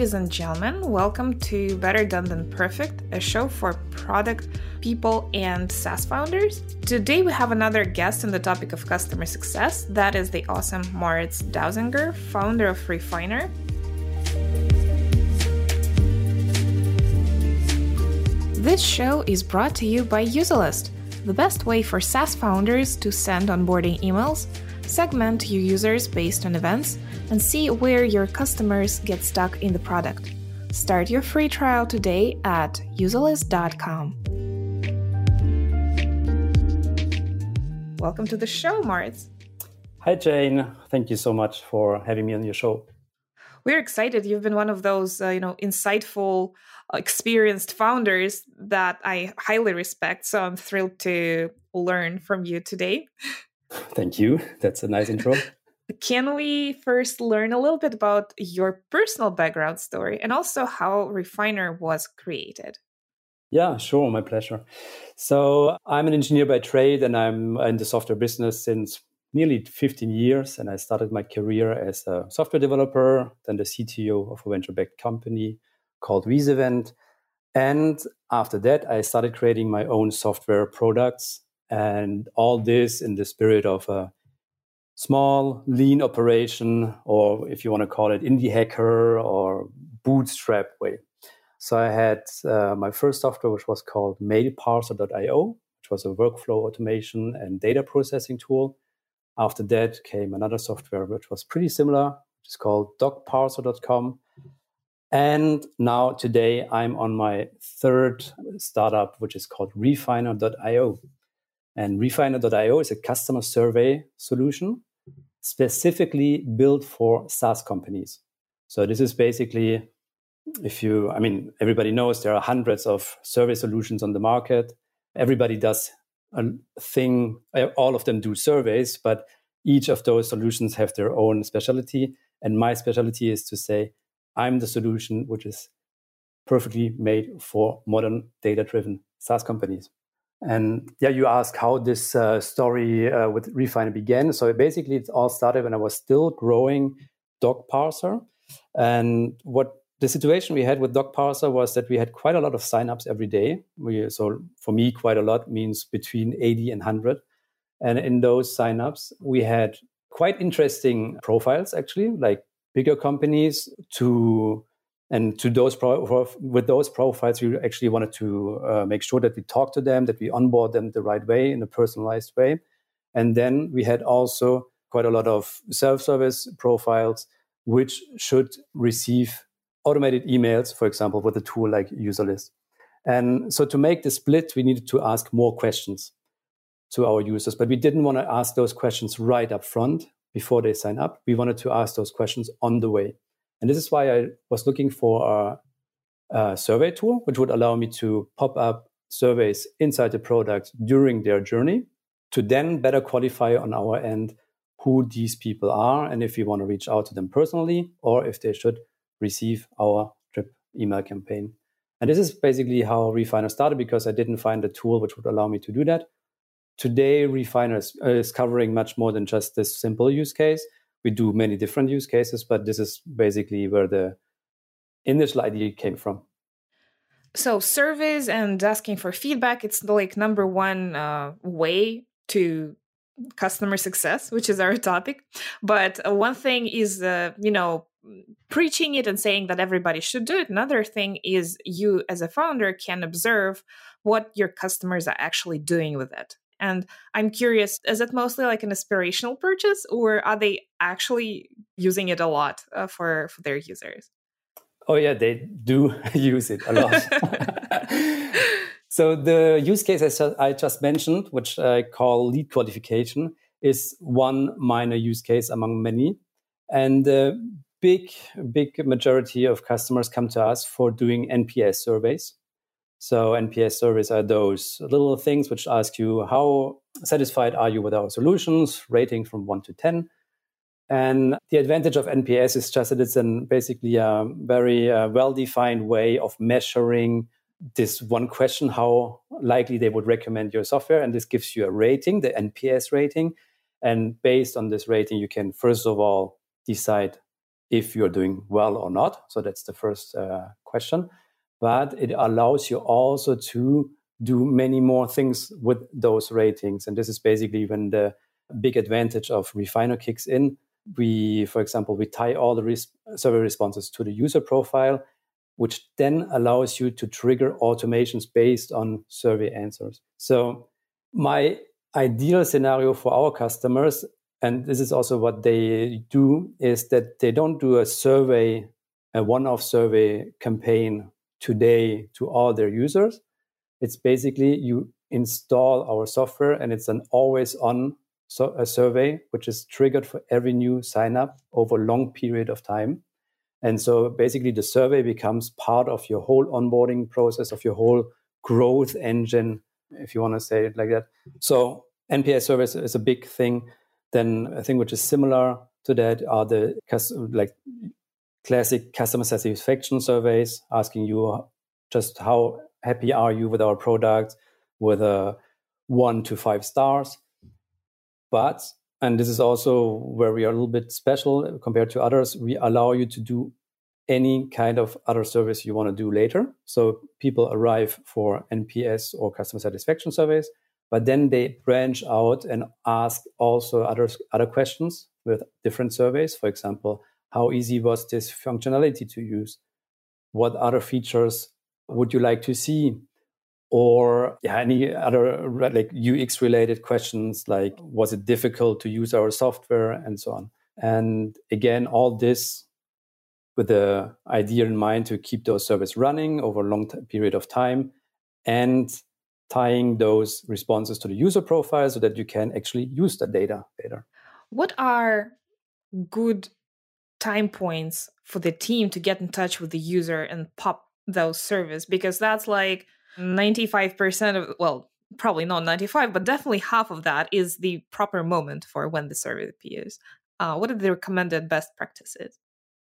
ladies and gentlemen. Welcome to Better Done Than Perfect, a show for product, people, and SaaS founders. Today we have another guest on the topic of customer success. That is the awesome Moritz Dausinger, founder of Refiner. This show is brought to you by Userlist, the best way for SaaS founders to send onboarding emails, segment your users based on events, and see where your customers get stuck in the product. Start your free trial today at userlist.com. Welcome to the show, Moritz. Hi, Jane. Thank you so much for having me on your show. We're excited. You've been one of those, insightful, experienced founders that I highly respect. So I'm thrilled to learn from you today. Thank you. That's a nice intro. Can we first learn a little bit about your personal background story and also how Refiner was created? Yeah, sure. My pleasure. So I'm an engineer by trade, and I'm in the software business since nearly 15 years. And I started my career as a software developer, then the CTO of a venture-backed company called Wiesevent. And after that, I started creating my own software products, and all this in the spirit of a small, lean operation, or if you want to call it indie hacker or bootstrap way. So I had my first software, which was called mailparser.io, which was a workflow automation and data processing tool. After that came another software, which was pretty similar, which is called docparser.com. And now today I'm on my third startup, which is called Refiner.io. And Refiner.io is a customer survey solution specifically built for SaaS companies. So this is basically, everybody knows there are hundreds of survey solutions on the market. Everybody does a thing, all of them do surveys, but each of those solutions have their own specialty. And my specialty is to say, I'm the solution which is perfectly made for modern data-driven SaaS companies. And you ask how this story with Refiner began. So basically, it all started when I was still growing DocParser. And what the situation we had with DocParser was that we had quite a lot of signups every day. So for me, quite a lot means between 80 and 100. And in those signups, we had quite interesting profiles, actually, like bigger companies with those profiles, we actually wanted to make sure that we talk to them, that we onboard them the right way, in a personalized way. And then we had also quite a lot of self-service profiles, which should receive automated emails, for example, with a tool like Userlist. And so to make the split, we needed to ask more questions to our users, but we didn't want to ask those questions right up front before they sign up. We wanted to ask those questions on the way. And this is why I was looking for a survey tool, which would allow me to pop up surveys inside the product during their journey to then better qualify on our end who these people are and if we want to reach out to them personally or if they should receive our drip email campaign. And this is basically how Refiner started, because I didn't find a tool which would allow me to do that. Today, Refiner is covering much more than just this simple use case. We do many different use cases, but this is basically where the initial idea came from. So surveys and asking for feedback, it's like number one way to customer success, which is our topic. But one thing is, preaching it and saying that everybody should do it. Another thing is you as a founder can observe what your customers are actually doing with it. And I'm curious, is it mostly like an aspirational purchase, or are they actually using it a lot for their users? Oh, yeah, they do use it a lot. So the use case I just mentioned, which I call lead qualification, is one minor use case among many. And the big majority of customers come to us for doing NPS surveys. So NPS surveys are those little things which ask you, how satisfied are you with our solutions, rating from 1 to 10. And the advantage of NPS is just that it's basically a very well-defined way of measuring this one question, how likely they would recommend your software. And this gives you a rating, the NPS rating. And based on this rating, you can, first of all, decide if you're doing well or not. So that's the first question. But it allows you also to do many more things with those ratings. And this is basically when the big advantage of Refiner kicks in. For example, we tie all the survey responses to the user profile, which then allows you to trigger automations based on survey answers. So my ideal scenario for our customers, and this is also what they do, is that they don't do a one-off survey campaign today to all their users. It's basically you install our software and it's an always-on a survey, which is triggered for every new sign-up over a long period of time. And so basically the survey becomes part of your whole onboarding process, of your whole growth engine, if you want to say it like that. So NPS surveys is a big thing. Then a thing which is similar to that are the classic customer satisfaction surveys, asking you just how happy are you with our product, with a 1 to 5 stars. But, and this is also where we are a little bit special compared to others, we allow you to do any kind of other service you want to do later. So people arrive for NPS or customer satisfaction surveys, but then they branch out and ask also other questions with different surveys. For example, how easy was this functionality to use? What other features would you like to see? Or any other like UX related questions, like was it difficult to use our software and so on. And again, all this with the idea in mind to keep those surveys running over a long period of time and tying those responses to the user profile so that you can actually use the data later. What are good time points for the team to get in touch with the user and pop those surveys? Because that's like 95% of, well, probably not 95, but definitely half of that is the proper moment for when the survey appears. What are the recommended best practices?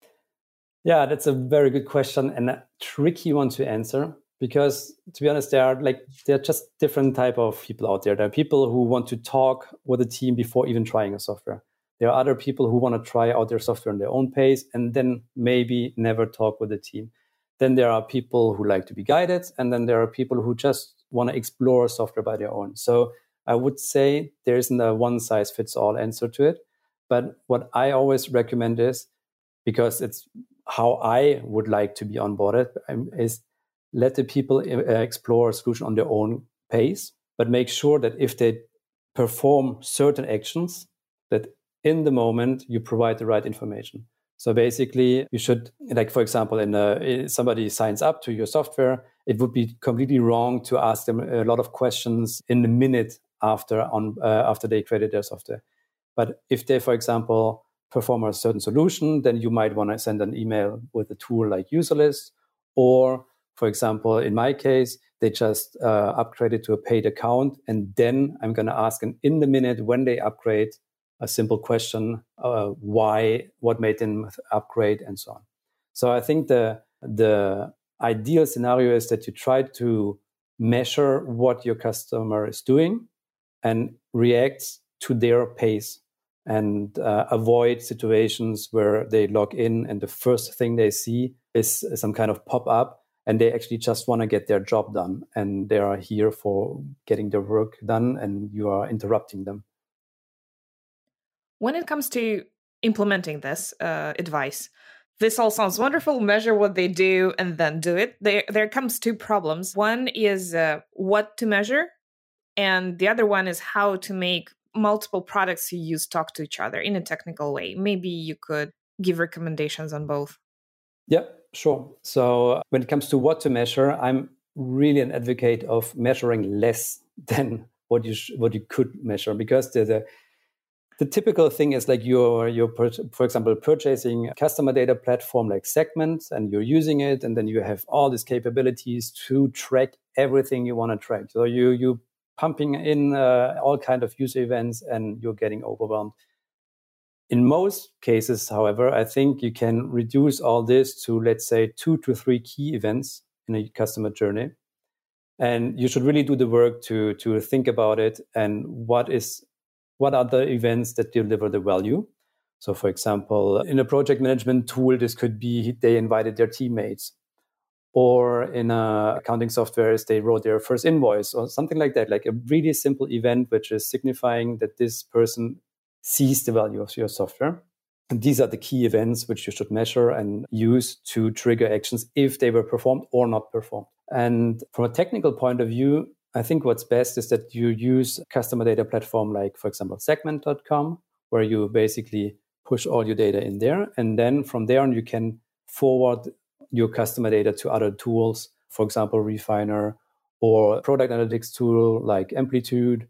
Yeah, that's a very good question and a tricky one to answer because, to be honest, there are just different type of people out there. There are people who want to talk with a team before even trying a software. There are other people who want to try out their software on their own pace and then maybe never talk with the team. Then there are people who like to be guided, and then there are people who just want to explore software by their own. So I would say there isn't a one-size-fits-all answer to it. But what I always recommend is, because it's how I would like to be onboarded, is let the people explore a solution on their own pace, but make sure that if they perform certain actions, that in the moment you provide the right information. So basically, you should, like for example, somebody signs up to your software, it would be completely wrong to ask them a lot of questions in the minute after they created their software. But if they, for example, perform a certain solution, then you might want to send an email with a tool like Userlist. Or, for example, in my case, they just upgraded to a paid account, and then I'm going to ask them in the minute when they upgrade a simple question, why, what made them upgrade, and so on. So I think the ideal scenario is that you try to measure what your customer is doing and react to their pace and avoid situations where they log in and the first thing they see is some kind of pop-up and they actually just want to get their job done and they are here for getting their work done and you are interrupting them. When it comes to implementing this advice, this all sounds wonderful. Measure what they do and then do it. There comes two problems. One is what to measure, and the other one is how to make multiple products you use talk to each other in a technical way. Maybe you could give recommendations on both. Yeah, sure. So when it comes to what to measure, I'm really an advocate of measuring less than what you could measure, because the typical thing is like you're for example, purchasing a customer data platform like Segment, and you're using it, and then you have all these capabilities to track everything you want to track. So you pumping in all kind of user events, and you're getting overwhelmed. In most cases, however, I think you can reduce all this to, let's say, 2 to 3 key events in a customer journey. And you should really do the work to think about it and what are the events that deliver the value. So for example, in a project management tool, this could be they invited their teammates, or in accounting software, they wrote their first invoice or something like that, like a really simple event, which is signifying that this person sees the value of your software. And these are the key events which you should measure and use to trigger actions if they were performed or not performed. And from a technical point of view, I think what's best is that you use a customer data platform like, for example, segment.com, where you basically push all your data in there. And then from there on, you can forward your customer data to other tools, for example, Refiner, or product analytics tool like Amplitude,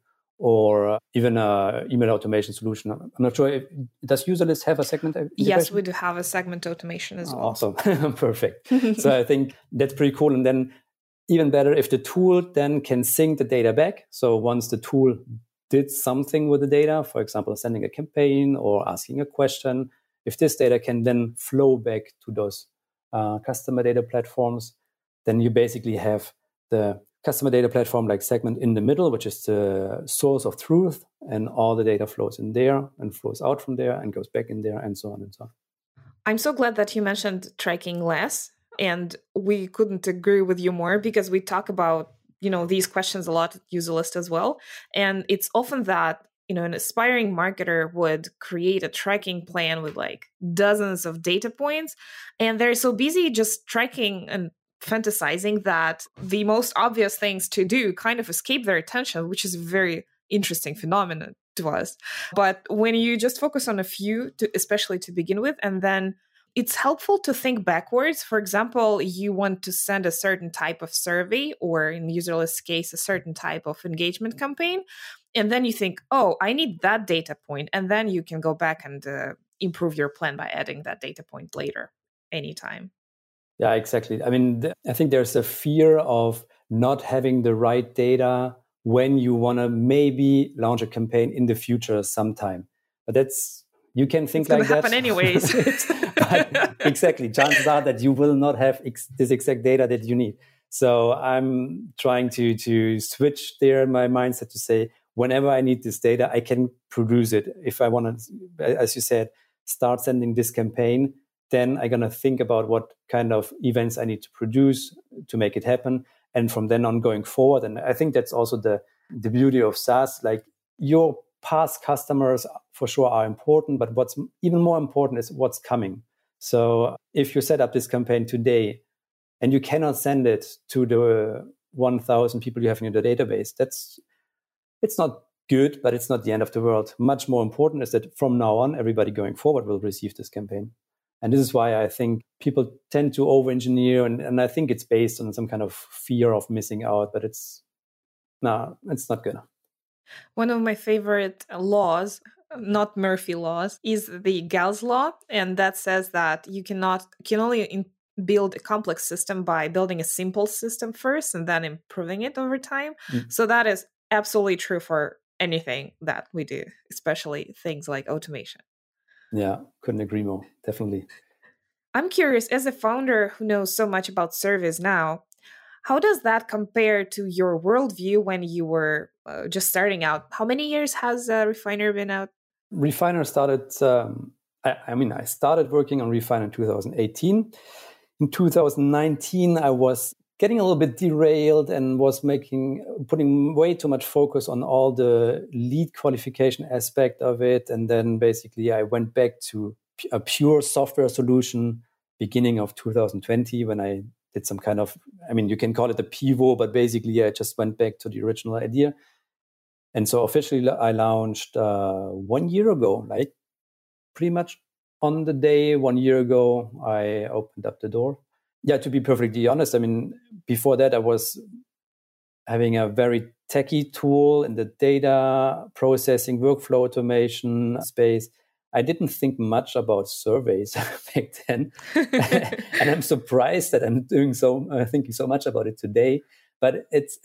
or even an email automation solution. I'm not sure, does Userlist have a segment integration? Yes, we do have a segment automation as well. Awesome. Perfect. So I think that's pretty cool. And then even better if the tool then can sync the data back. So once the tool did something with the data, for example, sending a campaign or asking a question, if this data can then flow back to those customer data platforms, then you basically have the customer data platform like Segment in the middle, which is the source of truth, and all the data flows in there and flows out from there and goes back in there, and so on and so on. I'm so glad that you mentioned tracking less, and we couldn't agree with you more, because we talk about, these questions a lot at Userlist as well. And it's often that, an aspiring marketer would create a tracking plan with like dozens of data points, and they're so busy just tracking and fantasizing that the most obvious things to do kind of escape their attention, which is a very interesting phenomenon to us. But when you just focus on a few, especially to begin with, and then it's helpful to think backwards. For example, you want to send a certain type of survey, or in Userlist's case, a certain type of engagement campaign. And then you think, oh, I need that data point. And then you can go back and improve your plan by adding that data point later, anytime. Yeah, exactly. I mean, I think there's a fear of not having the right data when you want to maybe launch a campaign in the future sometime. But you can think like that. It's going to happen anyways. Exactly. Chances are that you will not have this exact data that you need. So I'm trying to switch there my mindset to say, whenever I need this data, I can produce it. If I want to, as you said, start sending this campaign, then I'm going to think about what kind of events I need to produce to make it happen. And from then on going forward, and I think that's also the beauty of SaaS, like your past customers for sure are important, but what's even more important is what's coming. So if you set up this campaign today and you cannot send it to the 1,000 people you have in your database, it's not good, but it's not the end of the world. Much more important is that from now on, everybody going forward will receive this campaign. And this is why I think people tend to over-engineer, and I think it's based on some kind of fear of missing out, but it's not good. One of my favorite laws, not Murphy laws, is the Gall's law, and that says that you can only build a complex system by building a simple system first and then improving it over time. So that is absolutely true for anything that we do, especially things like automation. Yeah, couldn't agree more. Definitely. I'm curious, as a founder who knows so much about service now, how does that compare to your worldview when you were just starting out? How many years has Refiner been out? Refiner started, I started working on Refiner in 2018. In 2019, I was getting a little bit derailed and was putting way too much focus on all the lead qualification aspect of it. And then basically I went back to a pure software solution beginning of 2020 when I did some kind of, you can call it a pivot, but basically I just went back to the original idea. And so officially I launched 1 year ago, like pretty much on the day 1 year ago, I opened up the door. Yeah, to be perfectly honest, before that I was having a very techy tool in the data processing, workflow automation space. I didn't think much about surveys back then. And I'm surprised that I'm thinking so much about it today. But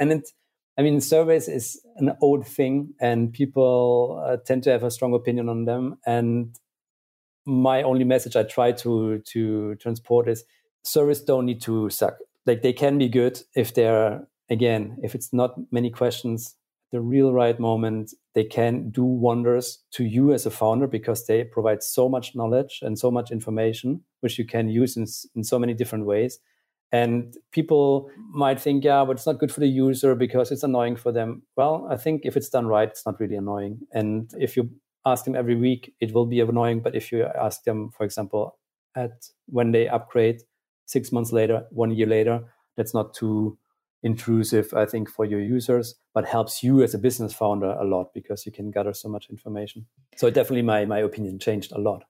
surveys is an old thing and people tend to have a strong opinion on them. And my only message I try to transport is surveys don't need to suck. Like they can be good if it's not many questions at the real right moment, they can do wonders to you as a founder because they provide so much knowledge and so much information, which you can use in so many different ways. And people might think, yeah, but it's not good for the user because it's annoying for them. Well, I think if it's done right, it's not really annoying. And if you ask them every week, it will be annoying. But if you ask them, for example, when they upgrade 6 months later, 1 year later, that's not too intrusive, I think, for your users, but helps you as a business founder a lot because you can gather so much information. So definitely my opinion changed a lot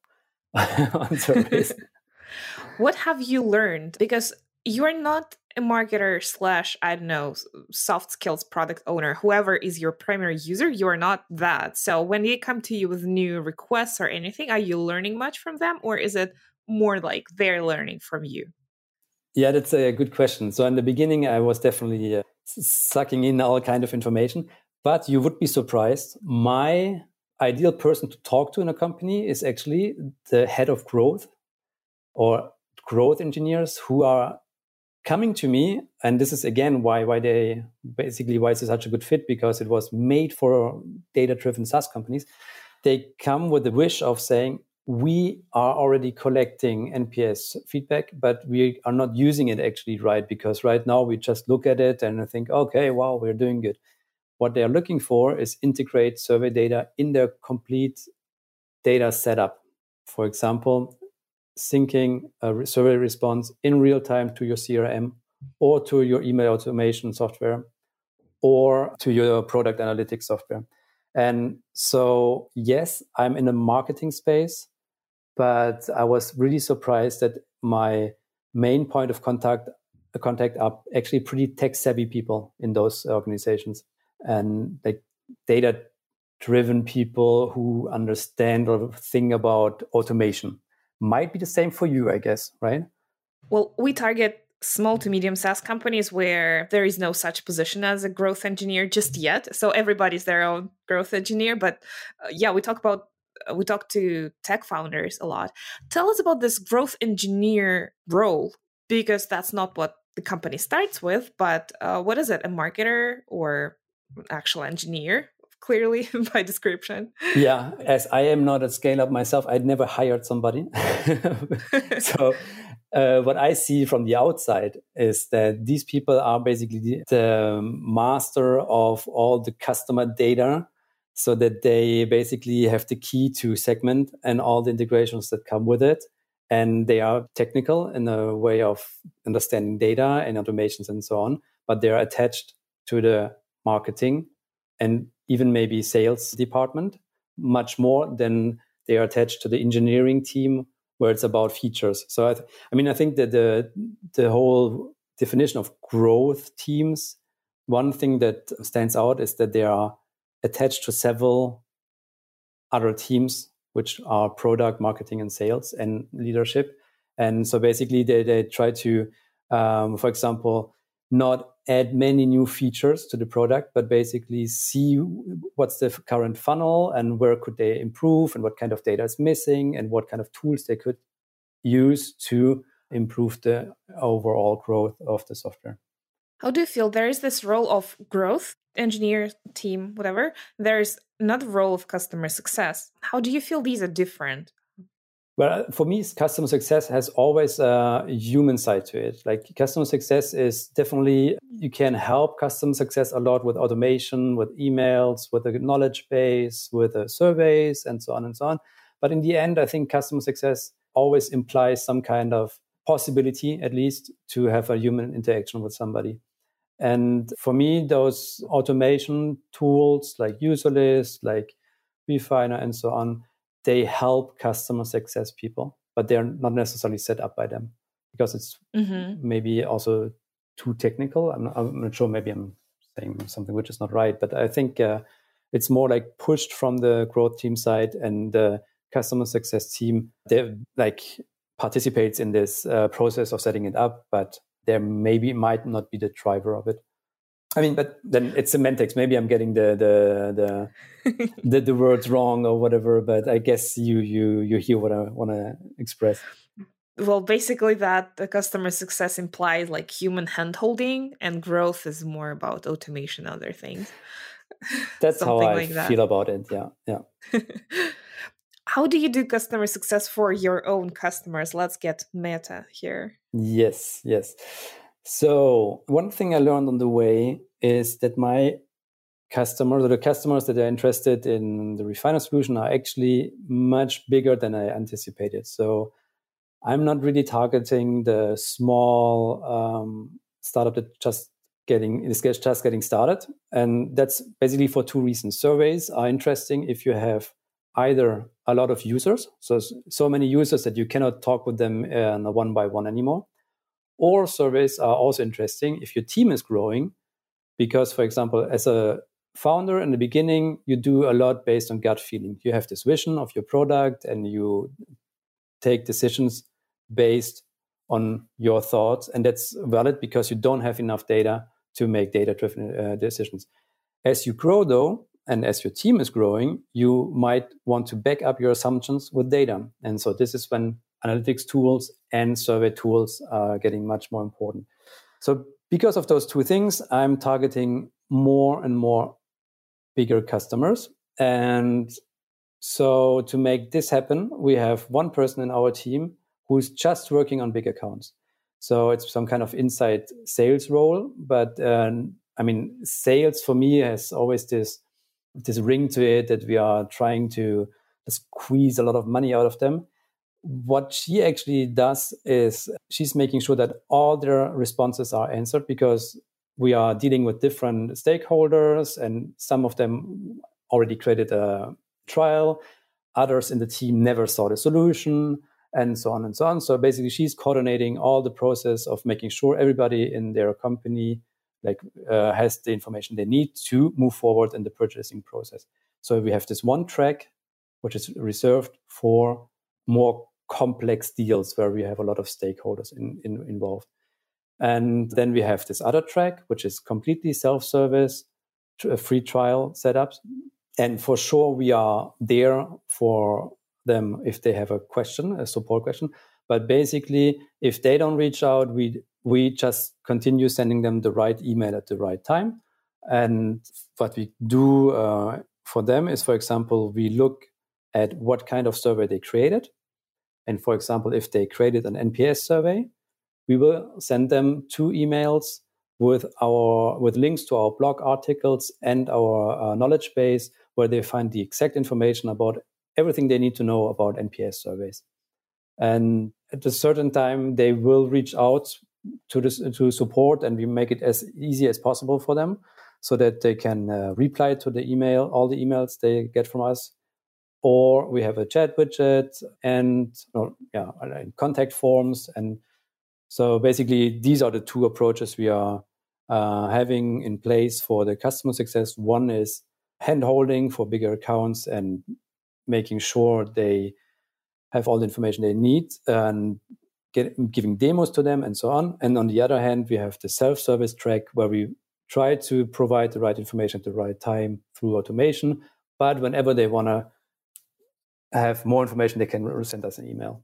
on surveys. What have you learned? Because you're not a marketer / I don't know, soft skills product owner, whoever is your primary user, you're not that. So when they come to you with new requests or anything, are you learning much from them, or is it more like they're learning from you? Yeah, that's a good question. So in the beginning, I was definitely sucking in all kind of information, but you would be surprised. My ideal person to talk to in a company is actually the head of growth or growth engineers who are coming to me. And this is again why it's such a good fit, because it was made for data-driven SaaS companies. They come with the wish of saying, we are already collecting NPS feedback, but we are not using it actually right, because right now we just look at it and think, okay, wow, we're doing good. What they are looking for is integrate survey data in their complete data setup. For example, syncing a survey response in real time to your CRM or to your email automation software or to your product analytics software. And so, yes, I'm in the marketing space, but I was really surprised that my main point of contact are actually pretty tech-savvy people in those organizations, and like data-driven people who understand or think about automation. Might be the same for you, I guess, right? Well, we target small to medium SaaS companies where there is no such position as a growth engineer just yet. So everybody's their own growth engineer. But we talk to tech founders a lot. Tell us about this growth engineer role, because that's not what the company starts with. But what is it? A marketer or actual engineer? Clearly by description. Yeah, as I am not a scale up myself, I'd never hired somebody. So what I see from the outside is that these people are basically the master of all the customer data, so that they basically have the key to Segment and all the integrations that come with it. And they are technical in a way of understanding data and automations and so on, but they're attached to the marketing and even maybe sales department much more than they are attached to the engineering team, where it's about features. So I think that the whole definition of growth teams, one thing that stands out is that they are attached to several other teams, which are product, marketing, and sales and leadership. And so basically they try to, for example, not add many new features to the product, but basically see what's the current funnel and where could they improve and what kind of data is missing and what kind of tools they could use to improve the overall growth of the software. How do you feel? There is this role of growth, engineer, team, whatever. There's another role of customer success. How do you feel these are different? Well, for me, customer success has always a human side to it. Like customer success is definitely, you can help customer success a lot with automation, with emails, with a knowledge base, with surveys, and so on and so on. But in the end, I think customer success always implies some kind of possibility, at least, to have a human interaction with somebody. And for me, those automation tools like Userlist, like Refiner, and so on, they help customer success people, but they're not necessarily set up by them because it's maybe also too technical. I'm not sure. Maybe I'm saying something which is not right, but I think it's more like pushed from the growth team side, and the customer success team, they like participates in this process of setting it up, but there might not be the driver of it. I mean, but then it's semantics. Maybe I'm getting the words wrong or whatever. But I guess you hear what I want to express. Well, basically, that the customer success implies like human handholding, and growth is more about automation, other things. That's how Something I like that. feel about it. Yeah. How do you do customer success for your own customers? Let's get meta here. Yes. So one thing I learned on the way is that my customers, or the customers that are interested in the Refiner solution, are actually much bigger than I anticipated. So I'm not really targeting the small startup that just getting started. And that's basically for two reasons. Surveys are interesting if you have either a lot of users, so many users that you cannot talk with them one by one anymore, or surveys are also interesting if your team is growing, because, for example, as a founder in the beginning, you do a lot based on gut feeling. You have this vision of your product and you take decisions based on your thoughts. And that's valid because you don't have enough data to make data-driven decisions. As you grow, though, and as your team is growing, you might want to back up your assumptions with data. And so this is when analytics tools and survey tools are getting much more important. So because of those two things, I'm targeting more and more bigger customers. And so to make this happen, we have one person in our team who's just working on big accounts. So it's some kind of inside sales role. But sales for me has always this ring to it that we are trying to squeeze a lot of money out of them. What she actually does is she's making sure that all their responses are answered, because we are dealing with different stakeholders, and some of them already created a trial. Others in the team never saw the solution, and so on and so on. So basically, she's coordinating all the process of making sure everybody in their company has the information they need to move forward in the purchasing process. So we have this one track, which is reserved for more complex deals where we have a lot of stakeholders involved. And then we have this other track, which is completely self-service, a free trial setups. And for sure, we are there for them if they have a question, a support question. But basically, if they don't reach out, we just continue sending them the right email at the right time. And what we do for them is, for example, we look at what kind of survey they created. And for example, if they created an NPS survey, we will send them 2 emails with links to our blog articles and our knowledge base, where they find the exact information about everything they need to know about NPS surveys. And at a certain time, they will reach out to support, and we make it as easy as possible for them so that they can reply to the email, all the emails they get from us. Or we have a chat widget and contact forms. And so basically, these are the 2 approaches we are having in place for the customer success. One is hand-holding for bigger accounts and making sure they have all the information they need and giving demos to them and so on. And on the other hand, we have the self-service track where we try to provide the right information at the right time through automation. But whenever they want to have more information, they can send us an email.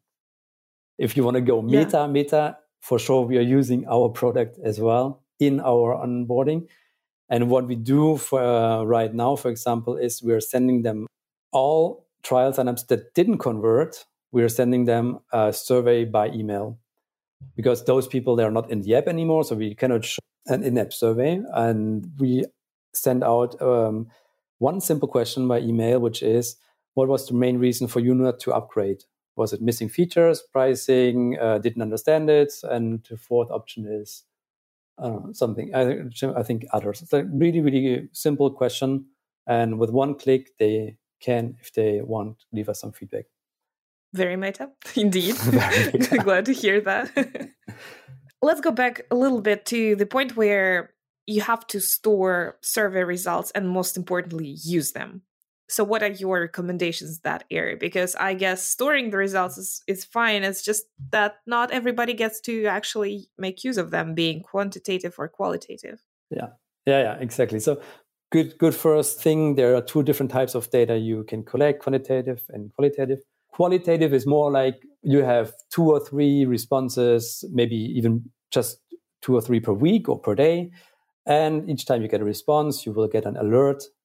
If you want to go meta, for sure, we are using our product as well in our onboarding. And what we do for right now, for example, is we're sending them all trial signups that didn't convert. We're sending them a survey by email, because those people, they're not in the app anymore. So we cannot show an in-app survey. And we send out one simple question by email, which is, what was the main reason for you not to upgrade? Was it missing features, pricing, didn't understand it? And the fourth option is something, I think others. It's a really, really simple question. And with one click, they can, if they want, leave us some feedback. Very meta, indeed. Very meta. Glad to hear that. Let's go back a little bit to the point where you have to store survey results and, most importantly, use them. So what are your recommendations in that area? Because I guess storing the results is fine. It's just that not everybody gets to actually make use of them, being quantitative or qualitative. Yeah, exactly. So good first thing, there are 2 different types of data you can collect, quantitative and qualitative. Qualitative is more like you have 2 or 3 responses, maybe even just 2 or 3 per week or per day. And each time you get a response, you will get an alert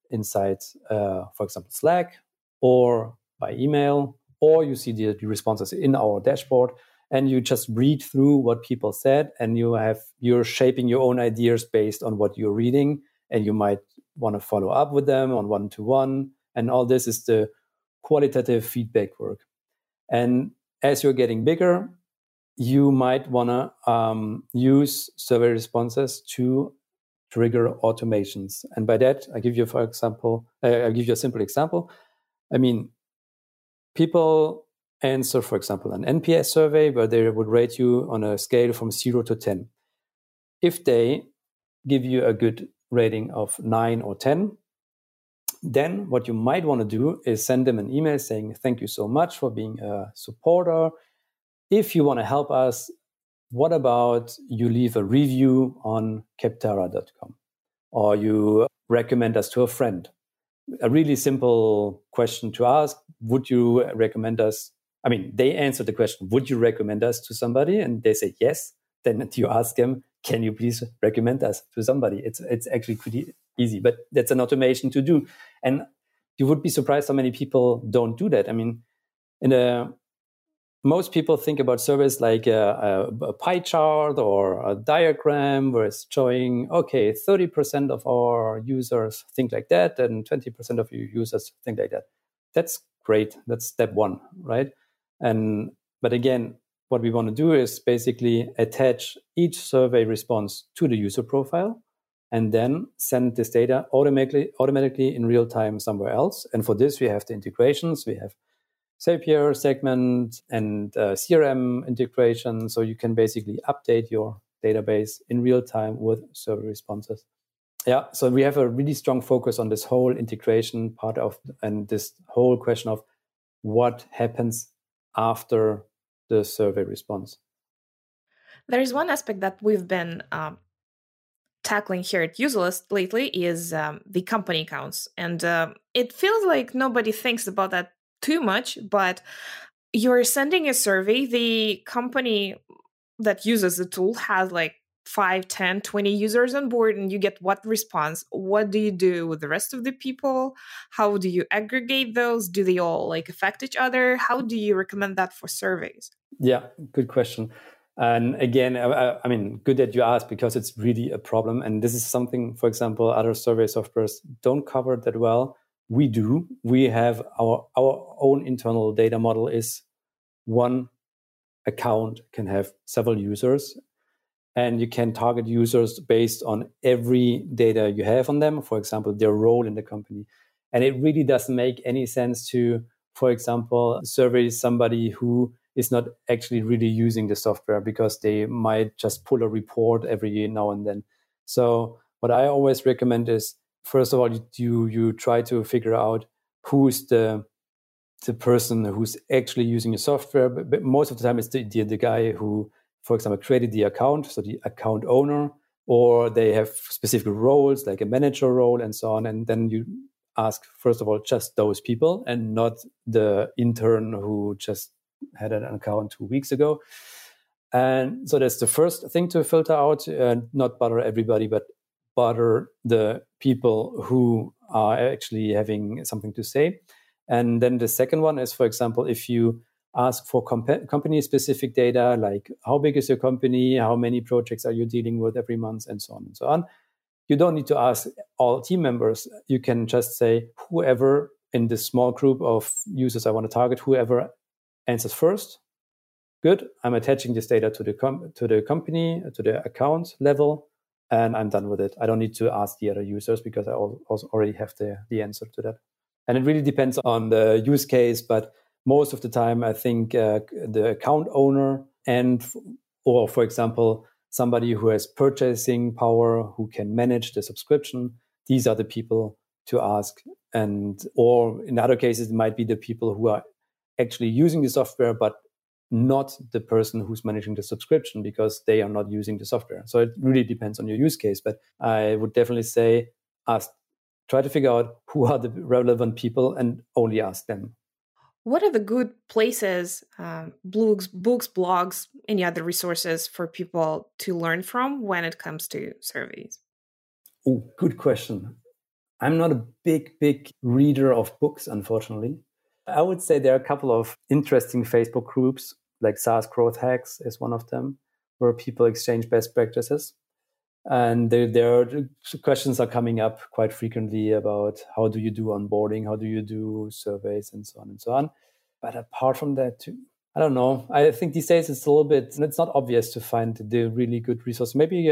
inside, for example, Slack or by email, or you see the responses in our dashboard, and you just read through what people said, and you're shaping your own ideas based on what you're reading, and you might want to follow up with them on one-to-one, and all this is the qualitative feedback work. And as you're getting bigger, you might want to use survey responses to trigger automations. And by that, I'll give you a simple example. I mean, people answer, for example, an NPS survey where they would rate you on a scale from 0 to 10. If they give you a good rating of 9 or 10, then what you might want to do is send them an email saying, thank you so much for being a supporter. If you want to help us, what about you leave a review on Capterra.com, or you recommend us to a friend? A really simple question to ask. Would you recommend us? I mean, they answer the question, would you recommend us to somebody? And they say yes. Then you ask them, can you please recommend us to somebody? It's actually pretty easy, but that's an automation to do. And you would be surprised how many people don't do that. I mean, most people think about surveys like a pie chart or a diagram where it's showing, okay, 30% of our users think like that and 20% of your users think like that. That's great. That's step one, right? But again, what we want to do is basically attach each survey response to the user profile and then send this data automatically in real time somewhere else. And for this, we have the integrations. We have Zapier, Segment, and CRM integration. So you can basically update your database in real time with survey responses. Yeah, so we have a really strong focus on this whole integration part and this whole question of what happens after the survey response. There is one aspect that we've been tackling here at Userlist lately is the company accounts. And it feels like nobody thinks about that too much, but you're sending a survey. The company that uses the tool has like 5, 10, 20 users on board, and you get what response? What do you do with the rest of the people? How do you aggregate those? Do they all like affect each other? How do you recommend that for surveys? Yeah, good question. And again, I mean, good that you asked, because it's really a problem. And this is something, for example, other survey softwares don't cover that well. We do. We have our own internal data model is one account can have several users, and you can target users based on every data you have on them, for example, their role in the company. And it really doesn't make any sense to, for example, survey somebody who is not actually really using the software, because they might just pull a report every now and then. So what I always recommend is, first of all, you try to figure out who's the person who's actually using the software. But most of the time, it's the guy who, for example, created the account, so the account owner, or they have specific roles like a manager role and so on. And then you ask, first of all, just those people and not the intern who just had an account 2 weeks ago. And so that's the first thing to filter out, not bother everybody, but bother the people who are actually having something to say. And then the second one is, for example, if you ask for company-specific data, like how big is your company, how many projects are you dealing with every month, and so on and so on. You don't need to ask all team members. You can just say, whoever in this small group of users I want to target, whoever answers first, good, I'm attaching this data to the company, to the account level, and I'm done with it. I don't need to ask the other users because I also already have the answer to that. And it really depends on the use case, but most of the time, I think the account owner or, for example, somebody who has purchasing power, who can manage the subscription, these are the people to ask. Or in other cases, it might be the people who are actually using the software, but not the person who's managing the subscription, because they are not using the software. So it really depends on your use case. But I would definitely say try to figure out who are the relevant people and only ask them. What are the good places, books, blogs, any other resources for people to learn from when it comes to surveys? Oh, good question. I'm not a big reader of books, unfortunately. I would say there are a couple of interesting Facebook groups, like SaaS Growth Hacks is one of them, where people exchange best practices. And there questions are coming up quite frequently about how do you do onboarding, how do you do surveys, and so on and so on. But apart from that, I don't know. I think these days it's not obvious to find the really good resource. Maybe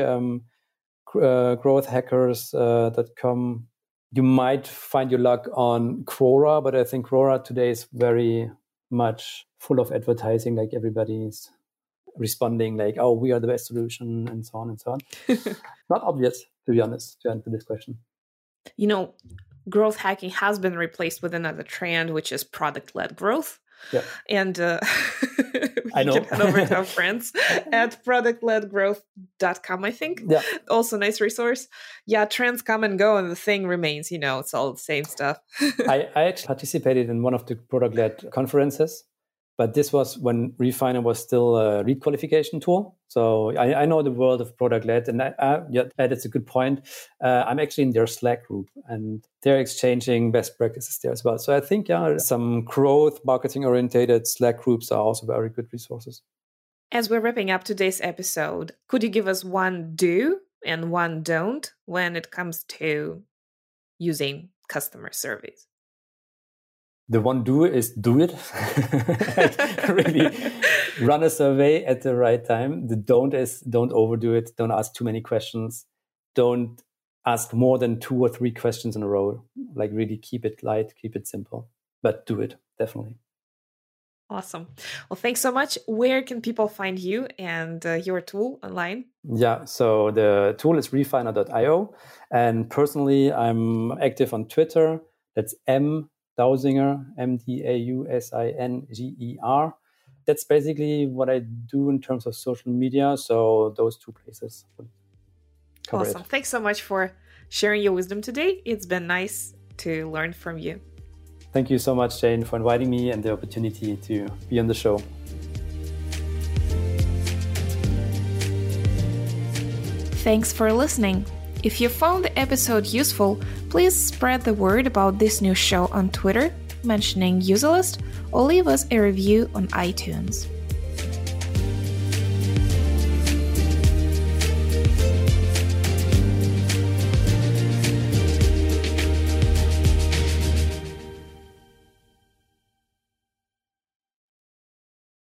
growthhackers.com. You might find your luck on Quora, but I think Quora today is very much full of advertising, like everybody's responding like, oh, we are the best solution, and so on and so on. Not obvious, to be honest, to answer this question. Growth hacking has been replaced with another trend, which is product-led growth. Yeah. And I know. can head over to our friends at productledgrowth.com, I think. Yeah. Also nice resource. Yeah, trends come and go and the thing remains, it's all the same stuff. I actually participated in one of the product-led conferences, but this was when Refiner was still a lead qualification tool. So I know the world of product-led, and that's a good point. I'm actually in their Slack group, and they're exchanging best practices there as well. So I think, some growth, marketing-oriented Slack groups are also very good resources. As we're wrapping up today's episode, could you give us one do and one don't when it comes to using customer surveys? The one do is do it. Really run a survey at the right time. The don't is don't overdo it. Don't ask too many questions. Don't ask more than 2 or 3 questions in a row. Like really keep it light, keep it simple, but do it, definitely. Awesome. Well, thanks so much. Where can people find you and your tool online? Yeah, so the tool is refiner.io. And personally, I'm active on Twitter. That's Dausinger, MDAUSINGER. That's basically what I do in terms of social media. So those 2 places would cover Awesome. it. Thanks so much for sharing your wisdom today. It's been nice to learn from you. Thank you so much, Jane, for inviting me and the opportunity to be on the show. Thanks for listening. If you found the episode useful, please spread the word about this new show on Twitter, mentioning Userlist, or leave us a review on iTunes.